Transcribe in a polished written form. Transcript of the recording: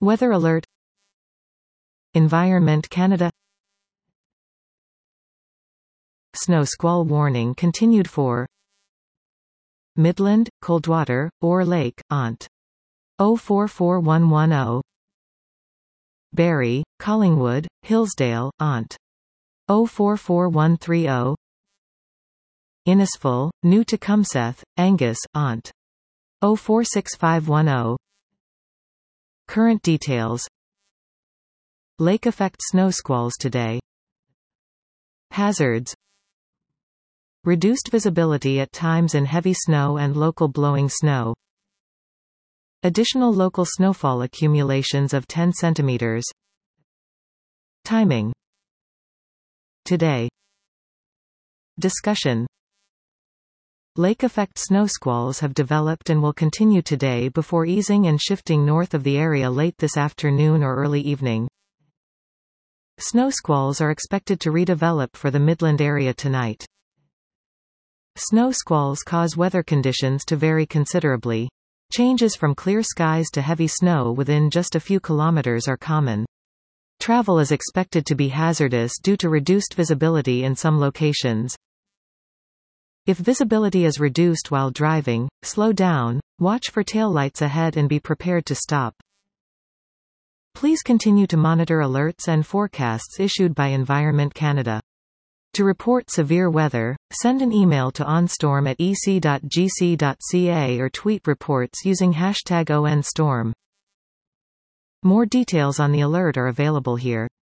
Weather alert. Environment Canada. Snow squall warning continued for Midland, Coldwater, or Lake, Ont. 044110. Barrie, Collingwood, Hillsdale, Ont. 044130. Innisfil, New Tecumseth, Angus, Ont. 046510. Current details. Lake effect snow squalls today. Hazards. Reduced visibility at times in heavy snow and local blowing snow. Additional local snowfall accumulations of 10 centimeters. Timing. Today. Discussion. Lake effect snow squalls have developed and will continue today before easing and shifting north of the area late this afternoon or early evening. Snow squalls are expected to redevelop for the Midland area tonight. Snow squalls cause weather conditions to vary considerably. Changes from clear skies to heavy snow within just a few kilometers are common. Travel is expected to be hazardous due to reduced visibility in some locations. If visibility is reduced while driving, slow down, watch for taillights ahead and be prepared to stop. Please continue to monitor alerts and forecasts issued by Environment Canada. To report severe weather, send an email to onstorm@ec.gc.ca or tweet reports using #ONStorm. More details on the alert are available here.